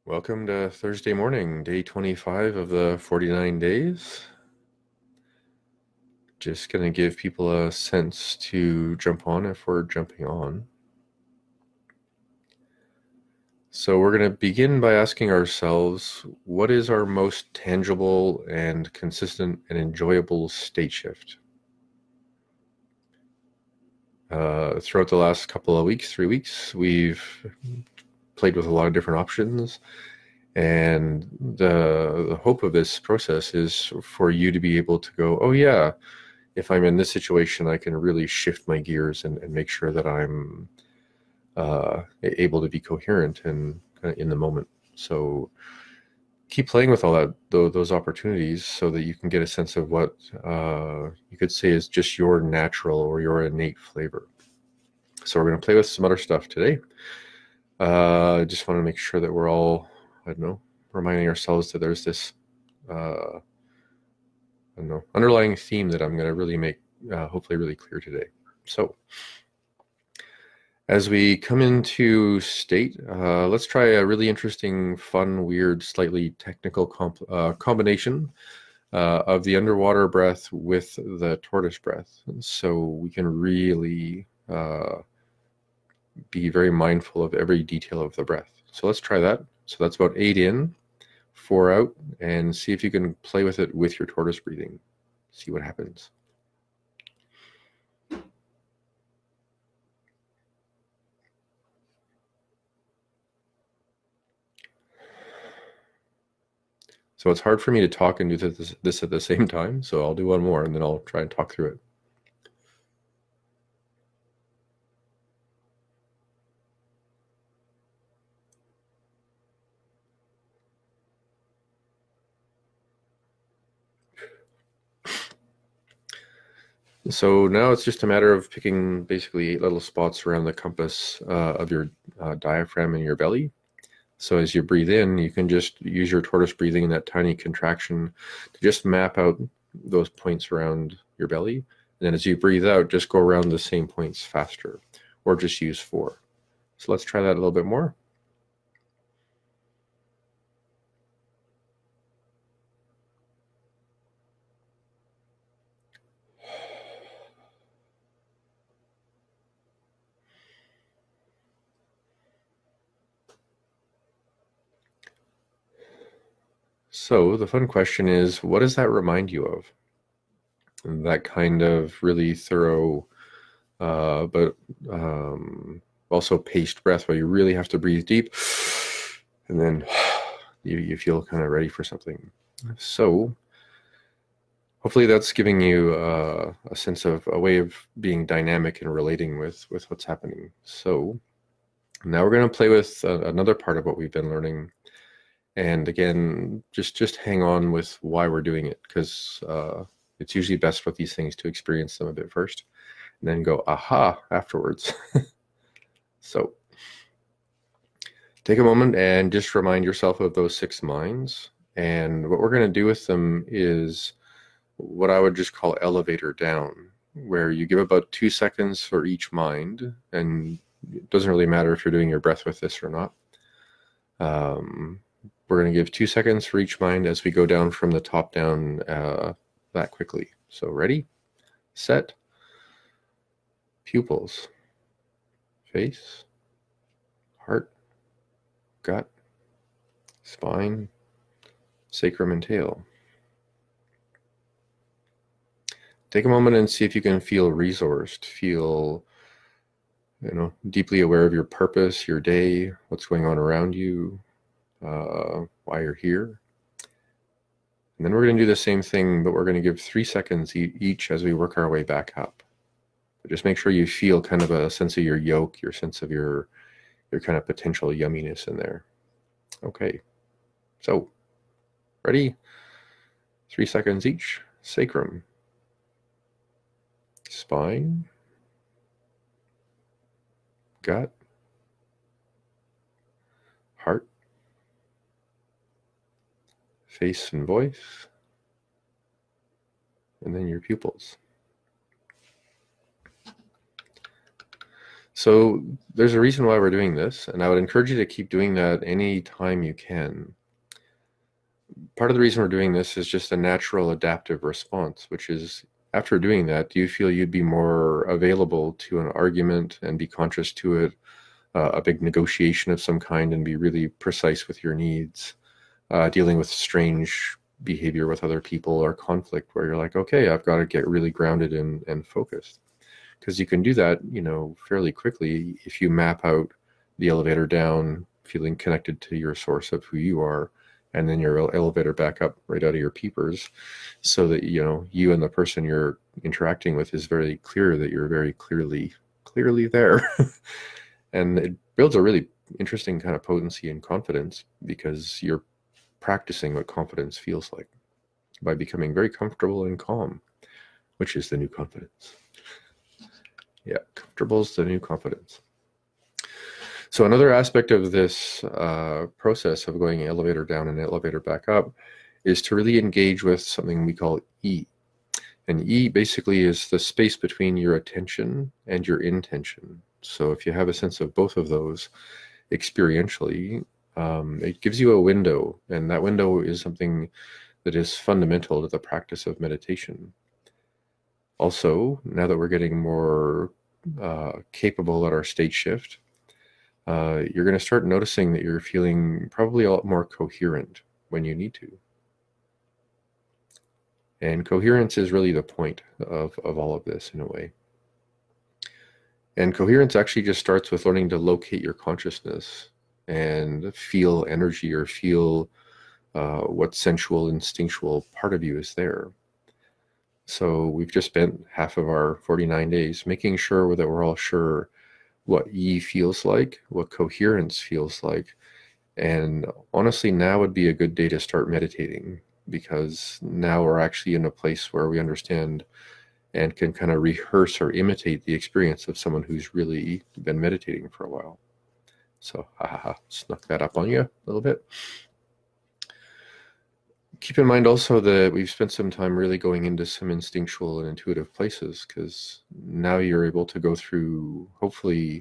Welcome to Thursday morning, day 25 of the 49 days. Just going to give people a sense to jump on if we're jumping on. So we're going to begin by asking ourselves, what is our most tangible and consistent and enjoyable state shift? Throughout the last couple of weeks, 3 weeks, we've played with a lot of different options. And the hope of this process is for you to be able to go, oh yeah, if I'm in this situation, I can really shift my gears and make sure that I'm able to be coherent and kind of in the moment. So keep playing with all that, those opportunities, so that you can get a sense of what you could say is just your natural or your innate flavor. So we're going to play with some other stuff today. Just want to make sure that we're all, I don't know, reminding ourselves that there's this I don't know, underlying theme that I'm going to really make hopefully really clear today. So as we come into state, let's try a really interesting, fun, weird, slightly technical combination of the underwater breath with the tortoise breath. So we can really be very mindful of every detail of the breath. So let's try that. So that's about 8 in, 4 out, and see if you can play with it with your tortoise breathing. See what happens. So it's hard for me to talk and do this at the same time, so I'll do one more and then I'll try and talk through it. So now it's just a matter of picking basically 8 little spots around the compass of your diaphragm and your belly. So as you breathe in, you can just use your tortoise breathing in that tiny contraction to just map out those points around your belly. And then as you breathe out, just go around the same points faster, or just use 4. So let's try that a little bit more. So the fun question is, what does that remind you of? That kind of really thorough, but also paced breath where you really have to breathe deep, and then you feel kind of ready for something. So hopefully that's giving you a sense of a way of being dynamic and relating with what's happening. So now we're going to play with another part of what we've been learning. And again, just hang on with why we're doing it, because it's usually best with these things to experience them a bit first and then go, aha, afterwards. So take a moment and just remind yourself of those 6 minds. And what we're going to do with them is what I would just call elevator down, where you give about 2 seconds for each mind. And it doesn't really matter if you're doing your breath with this or not. We're going to give 2 seconds for each mind as we go down from the top down that quickly. So ready, set, pupils, face, heart, gut, spine, sacrum, and tail. Take a moment and see if you can feel resourced, feel deeply aware of your purpose, your day, what's going on around you, why you're here. And then we're going to do the same thing, but we're going to give 3 seconds each as we work our way back up. But just make sure you feel kind of a sense of your yoke, your sense of your kind of potential yumminess in there. Okay, so ready? 3 seconds each. Sacrum, spine, gut, heart, face and voice, and then your pupils. So there's a reason why we're doing this, and I would encourage you to keep doing that any time you can. Part of the reason we're doing this is just a natural adaptive response, which is after doing that, do you feel you'd be more available to an argument and be conscious to it, a big negotiation of some kind, and be really precise with your needs, dealing with strange behavior with other people or conflict where you're like, okay, I've got to get really grounded and focused. Because you can do that, fairly quickly if you map out the elevator down, feeling connected to your source of who you are, and then your elevator back up right out of your peepers, so that you and the person you're interacting with is very clear that you're very clearly there. And it builds a really interesting kind of potency and confidence because you're practicing what confidence feels like by becoming very comfortable and calm, which is the new confidence. Yeah, comfortable is the new confidence. So another aspect of this process of going elevator down and elevator back up is to really engage with something we call E. And E basically is the space between your attention and your intention. So if you have a sense of both of those experientially, it gives you a window, and that window is something that is fundamental to the practice of meditation. Also, now that we're getting more capable at our state shift, you're going to start noticing that you're feeling probably a lot more coherent when you need to. And coherence is really the point of all of this in a way. And coherence actually just starts with learning to locate your consciousness and feel energy or feel what sensual, instinctual part of you is there. So we've just spent half of our 49 days making sure that we're all sure what E feels like, what coherence feels like. And honestly, now would be a good day to start meditating, because now we're actually in a place where we understand and can kind of rehearse or imitate the experience of someone who's really been meditating for a while. So, snuck that up on you a little bit. Keep in mind also that we've spent some time really going into some instinctual and intuitive places, because now you're able to go through, hopefully,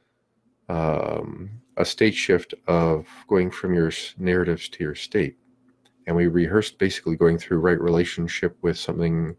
a state shift of going from your narratives to your state. And we rehearsed basically going through right relationship with something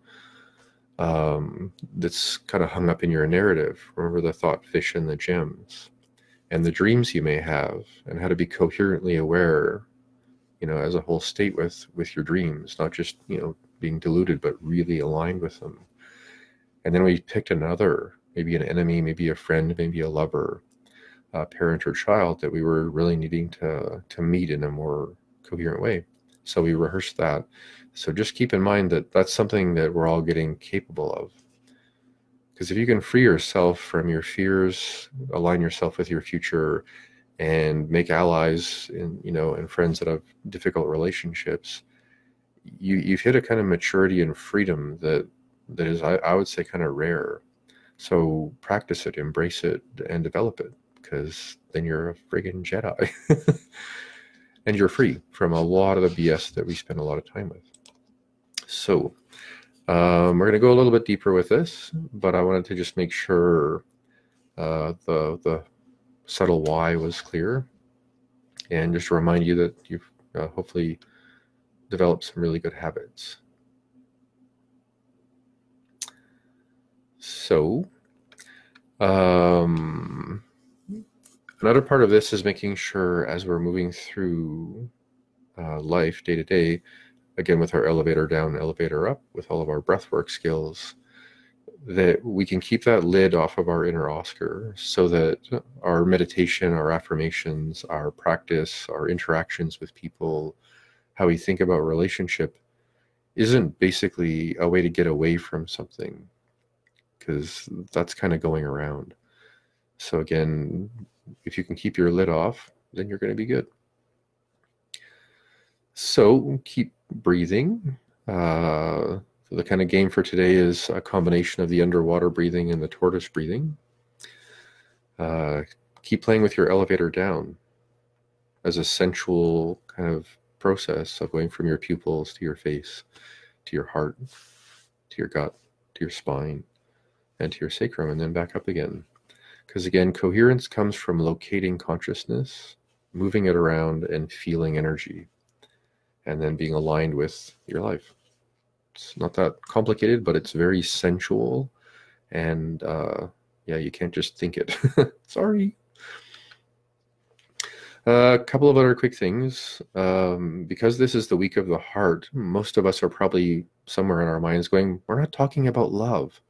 that's kind of hung up in your narrative. Remember the thought fish and the gems, and the dreams you may have, and how to be coherently aware, as a whole state with your dreams, not just, being deluded, but really aligned with them. And then we picked another, maybe an enemy, maybe a friend, maybe a lover, a parent or child that we were really needing to meet in a more coherent way. So we rehearsed that. So just keep in mind that that's something that we're all getting capable of. Because if you can free yourself from your fears, align yourself with your future, and make allies and friends that have difficult relationships, you've hit a kind of maturity and freedom that is, I would say, kind of rare. So practice it, embrace it, and develop it, because then you're a friggin' Jedi. And you're free from a lot of the BS that we spend a lot of time with. So we're going to go a little bit deeper with this, but I wanted to just make sure the subtle why was clear, and just to remind you that you've hopefully developed some really good habits. So another part of this is making sure, as we're moving through life day to day, again with our elevator down, elevator up, with all of our breathwork skills, that we can keep that lid off of our inner Oscar, so that our meditation, our affirmations, our practice, our interactions with people, how we think about relationship, isn't basically a way to get away from something, because that's kind of going around. So again, if you can keep your lid off, then you're going to be good. So keep breathing. The kind of game for today is a combination of the underwater breathing and the tortoise breathing. Keep playing with your elevator down as a sensual kind of process of going from your pupils to your face, to your heart, to your gut, to your spine, and to your sacrum, and then back up again. Because again, coherence comes from locating consciousness, moving it around, and feeling energy, and then being aligned with your life. It's not that complicated, but it's very sensual, and yeah, you can't just think it. Sorry. A couple of other quick things. Because this is the week of the heart, most of us are probably somewhere in our minds going, we're not talking about love.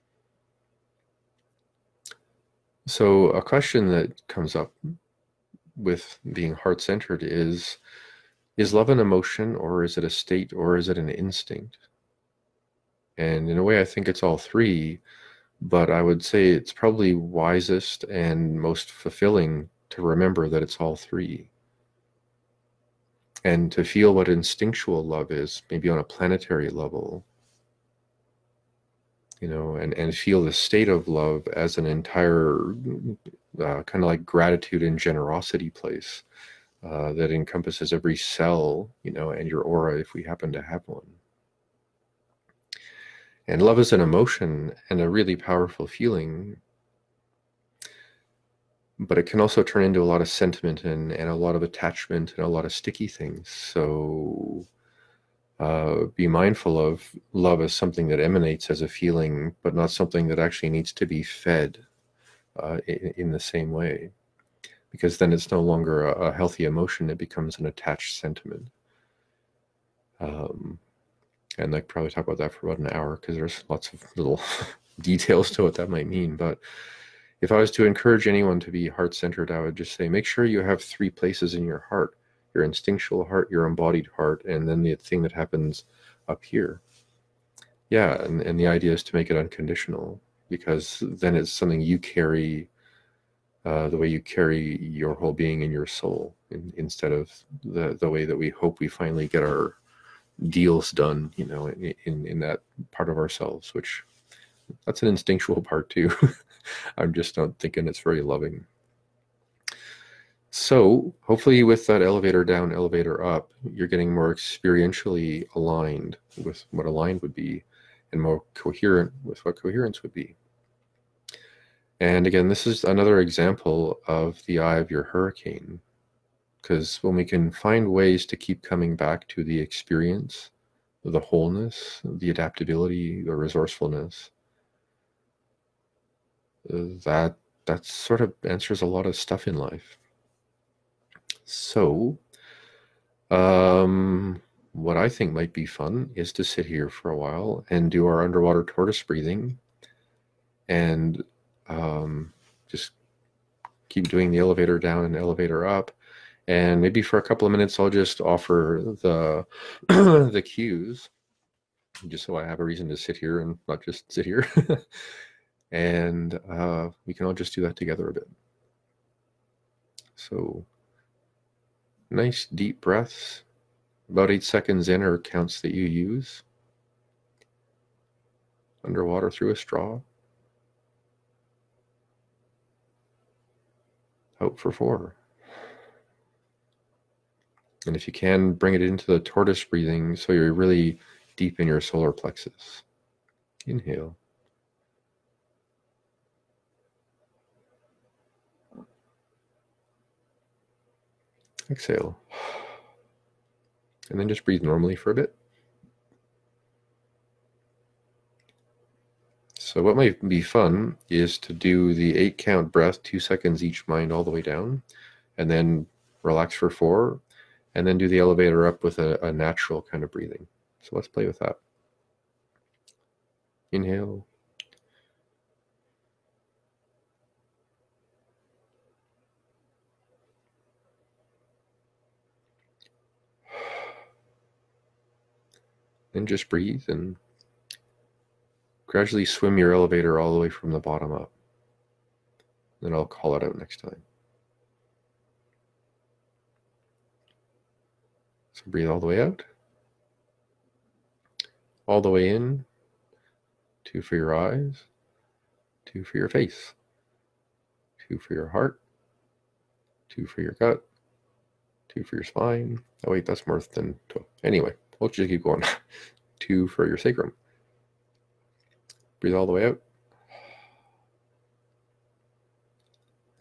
So a question that comes up with being heart-centered is love an emotion, or is it a state, or is it an instinct? And in a way, I think it's all three, but I would say it's probably wisest and most fulfilling to remember that it's all three. And to feel what instinctual love is, maybe on a planetary level, and feel the state of love as an entire kind of like gratitude and generosity place that encompasses every cell, and your aura if we happen to have one. And love is an emotion and a really powerful feeling, but it can also turn into a lot of sentiment and a lot of attachment and a lot of sticky things. So be mindful of love as something that emanates as a feeling, but not something that actually needs to be fed in the same way, because then it's no longer a healthy emotion. It becomes an attached sentiment. And I could probably talk about that for about an hour, because there's lots of little details to what that might mean. But if I was to encourage anyone to be heart-centered, I would just say, make sure you have three places in your heart: your instinctual heart, your embodied heart, and then the thing that happens up here. Yeah, and the idea is to make it unconditional, because then it's something you carry the way you carry your whole being and your soul, instead of the way that we hope we finally get our deals done, in that part of ourselves, which that's an instinctual part too. I'm just not thinking it's very loving. So hopefully with that elevator down, elevator up, you're getting more experientially aligned with what aligned would be, and more coherent with what coherence would be. And again, this is another example of the eye of your hurricane, because when we can find ways to keep coming back to the experience, the wholeness, the adaptability, the resourcefulness, that sort of answers a lot of stuff in life. So what I think might be fun is to sit here for a while and do our underwater tortoise breathing, and just keep doing the elevator down and elevator up. And maybe for a couple of minutes, I'll just offer the the cues, just so I have a reason to sit here and not just sit here. And we can all just do that together a bit. So nice deep breaths, about 8 seconds in, or counts that you use. Underwater through a straw. Out for 4. And if you can, bring it into the tortoise breathing, so you're really deep in your solar plexus. Inhale. Exhale. And then just breathe normally for a bit. So what might be fun is to do the 8 count breath, 2 seconds each, mind all the way down, and then relax for 4, and then do the elevator up with a natural kind of breathing. So let's play with that. Inhale. Then just breathe and gradually swim your elevator all the way from the bottom up. Then I'll call it out next time. So breathe all the way out. All the way in. 2 for your eyes. 2 for your face. 2 for your heart. 2 for your gut. 2 for your spine. Oh wait, that's more than 12. Anyway, we'll just keep going. 2 for your sacrum. Breathe all the way out.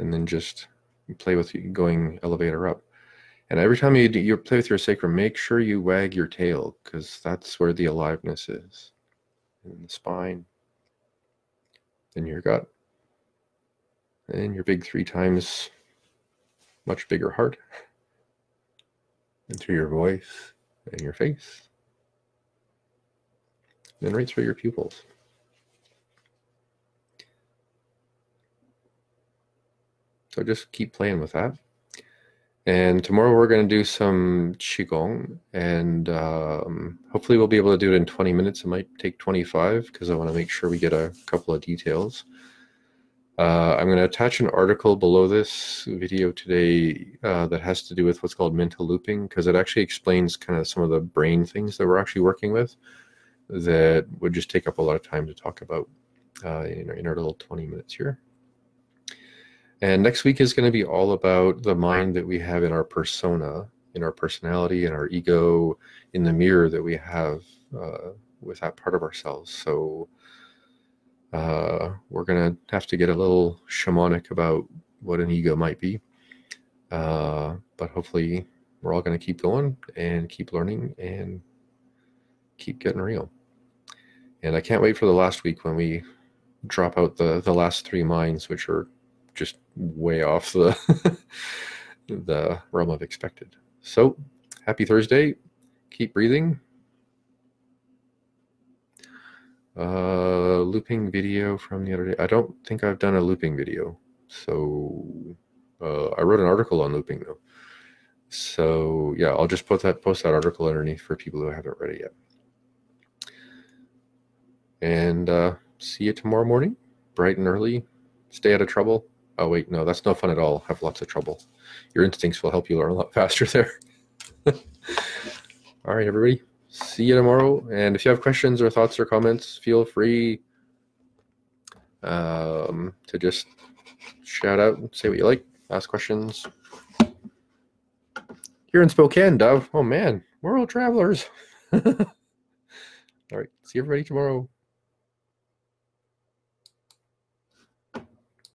and then just play with going elevator up. And every time you play with your sacrum, make sure you wag your tail, because that's where the aliveness is. In the spine, in your gut, and your big 3 times much bigger heart, and through your voice and your face, and right through your pupils. So just keep playing with that. And tomorrow we're going to do some Qigong, and hopefully we'll be able to do it in 20 minutes. It might take 25 because I want to make sure we get a couple of details. I'm going to attach an article below this video today that has to do with what's called mental looping, because it actually explains kind of some of the brain things that we're actually working with that would just take up a lot of time to talk about in our little 20 minutes here. And next week is going to be all about the mind that we have in our persona, in our personality, in our ego, in the mirror that we have with that part of ourselves. So we're going to have to get a little shamanic about what an ego might be. But hopefully we're all going to keep going and keep learning and keep getting real. And I can't wait for the last week when we drop out the last 3 minds, which are just way off the realm of expected. So happy Thursday. Keep breathing. Looping video from the other day. I don't think I've done a looping video. So I wrote an article on looping though. So yeah, I'll just post that article underneath for people who haven't read it yet. And see you tomorrow morning, bright and early. Stay out of trouble. Oh, wait, no, that's no fun at all. Have lots of trouble. Your instincts will help you learn a lot faster there. All right, everybody. See you tomorrow. And if you have questions or thoughts or comments, feel free to just shout out and say what you like, ask questions. You're in Spokane, Dove. Oh, man, we're all travelers. All right, see everybody tomorrow.